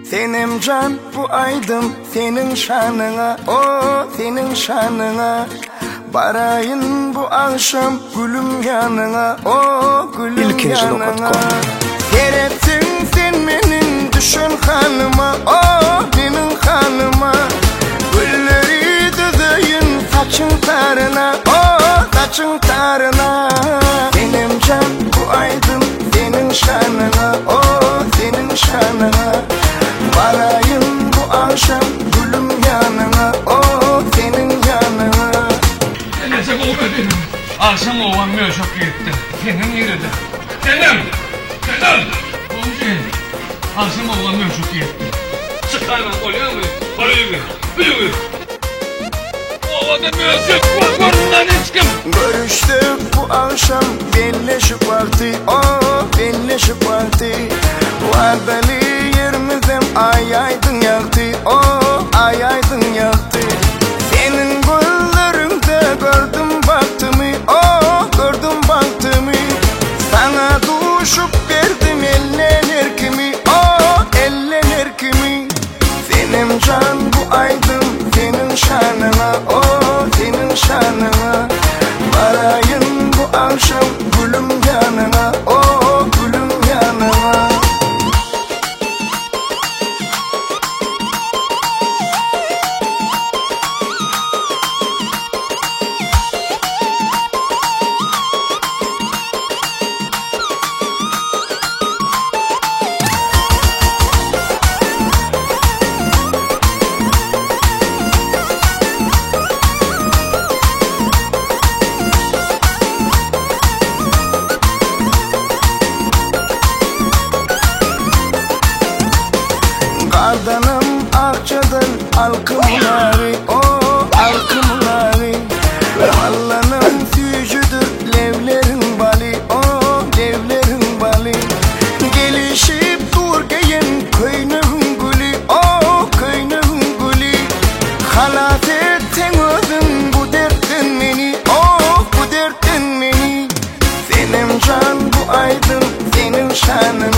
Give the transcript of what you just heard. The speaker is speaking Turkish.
Senin can bu aydın senin şanına, o senin şanına. Barayın bu akşam gülüm yanına, o gülüm yanına. Serepsin sen benim düşün kanıma, o benim kanıma. Gülleri düzeyim saçın tarına, o saçın tarına. Benim can bu aydın senin şanına, o senin şanına. Varayım bu akşam gülüm yanına, o senin yanına. Neyse olmadı. Akşam olmıyor çok gitti. Senin yerinde. Senin. Olsun. Akşam olmıyor çok gitti. Çıkarma oluyor mu? Oluyor mu? O vakit müzik korkundan içkim. Görüştük bu akşam belleşip vakti, o belleşip vakti. Vardali yerimizden ay aydın yaktı, o ay aydın yaktı. Senin gözlerinde gördüm baktımı, o gördüm baktımı. Sana düşüp verdim ellenir kimi, o ellenir kimi. Senin can bu aydın senin şanına, o senin şanına. Varayım bu akşam gülüm yanına, o gülüm yanına. Ardanım akçadan alkımları, o alkımları. Vallanın fücüdür levlerin bali, o levlerin bali. Gelişip durgeyin köynün gülü, o köynün gülü. Halat ettin özün bu dertten beni, o bu dertten beni. Senin can bu aydın senin şanın,